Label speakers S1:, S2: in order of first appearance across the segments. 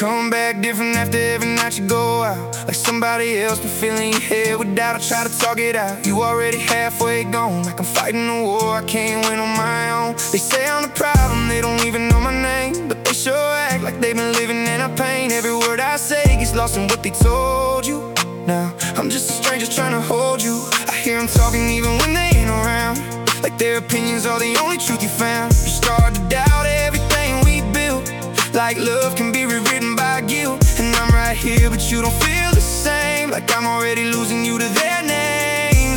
S1: come back different after every night you go out. Like somebody else been filling your head with doubt. I try to talk it out, you already halfway gone. Like I'm fighting a war I can't win on my own. They say I'm the problem, they don't even know my name, but they sure act like they've been living in our pain. Every word I say gets lost in what they told you. Now I'm just a stranger trying to hold you. I hear them talking even when they ain't around, like their opinions are the only truth you found. You start to doubt everything we built, like love can be rewritten by guilt. And I'm right here but you don't feel the same, like I'm already losing you to their names.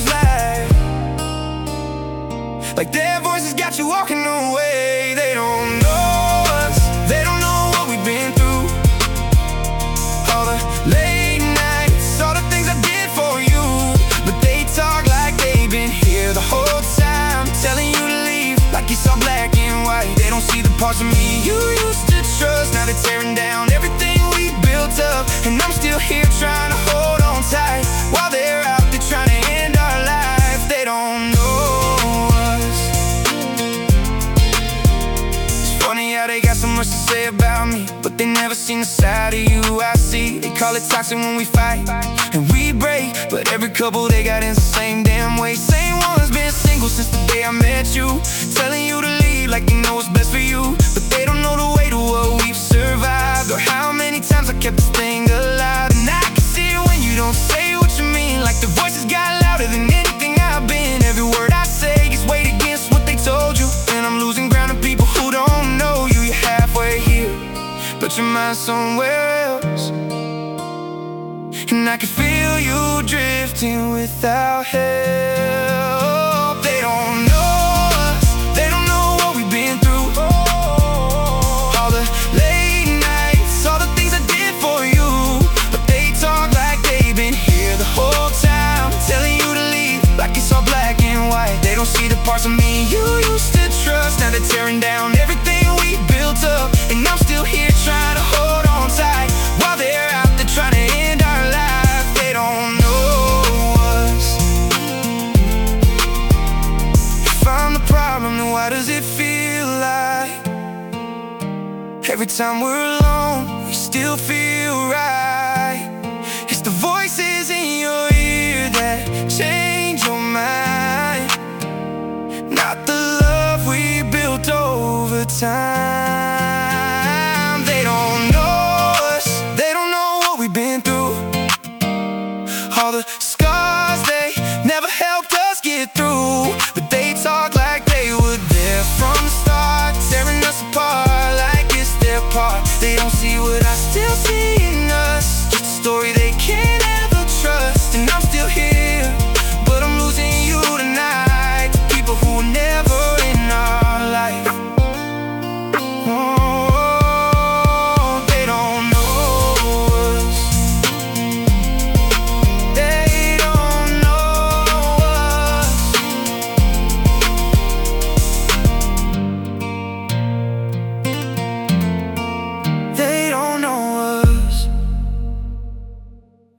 S1: Like their voices got you walking away. They don't know us, they don't know what we've been through. All the late nights, all the things I did for you, but they talk like they've been here the whole time, telling you to leave like it's all black and white. They don't see the parts of me you used to trust. Now they're tearing down everything we built up, and I'm still here trying to hold on tight, while they're out there trying to end our life. They don't know us. It's funny how they got so much to say about me, but they never seen the side of you I see. They call it toxic when we fight and we break, but every couple they got in the same damn way. Same one's been single since the day I met you, telling you to leave like they know what's best for you, but they don't know the way to what we've survived, or how many times I kept this thing alive. And I can see it when you don't say what you mean, like the voices got louder than anything I've been. Every word I say gets weighed against what they told you, and I'm losing ground to people who don't know you. You're halfway here, but your mind's somewhere else, and I can feel you drifting without help. They don't know us, they don't know what we've been through. All the late nights, all the things I did for you, but they talk like they've been here the whole time, telling you to leave like it's all black and white. They don't see the parts of me you used to trust. Now they're tearing down everything we built up, and I'm still here trying to hold on tight, while they're out there trying to end our life. They don't know us. If I'm the problem, then why does it feel like every time we're alone we still feel right? It's the voices in your ear that change your mind, not the love we built over time. They don't know us, they don't know what we've been through. All the scars, they never helped us get through, but they talk